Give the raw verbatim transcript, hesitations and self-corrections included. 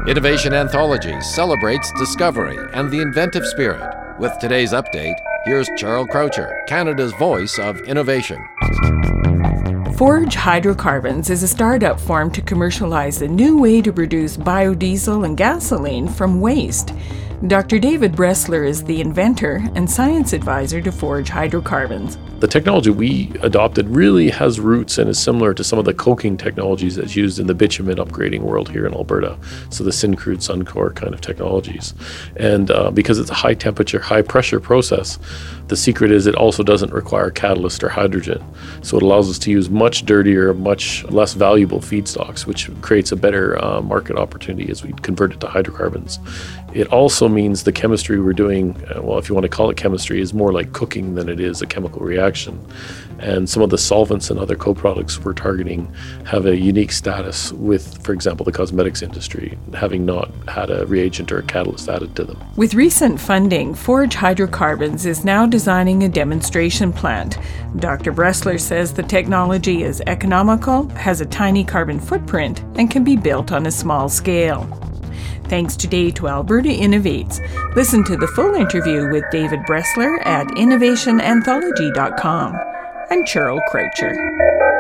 Innovation Anthology celebrates discovery and the inventive spirit. With today's update, here's Charles Croucher, Canada's voice of innovation. Forge Hydrocarbons is a startup formed to commercialize a new way to produce biodiesel and gasoline from waste. Doctor David Bressler is the inventor and science advisor to Forge Hydrocarbons. The technology we adopted really has roots and is similar to some of the coking technologies that's used in the bitumen upgrading world here in Alberta. So the Syncrude, Suncor kind of technologies. And uh, because it's a high temperature, high pressure process, the secret is it also doesn't require catalyst or hydrogen. So it allows us to use much dirtier, much less valuable feedstocks, which creates a better uh, market opportunity as we convert it to hydrocarbons. It also means the chemistry we're doing, uh, well, if you want to call it chemistry, is more like cooking than it is a chemical reaction. And some of the solvents and other co-products we're targeting have a unique status with, for example, the cosmetics industry, having not had a reagent or a catalyst added to them. With recent funding, Forge Hydrocarbons is now designing a demonstration plant. Doctor Bressler says the technology is economical, has a tiny carbon footprint, and can be built on a small scale. Thanks today to Alberta Innovates. Listen to the full interview with David Bressler at innovation anthology dot com. I'm Cheryl Croucher.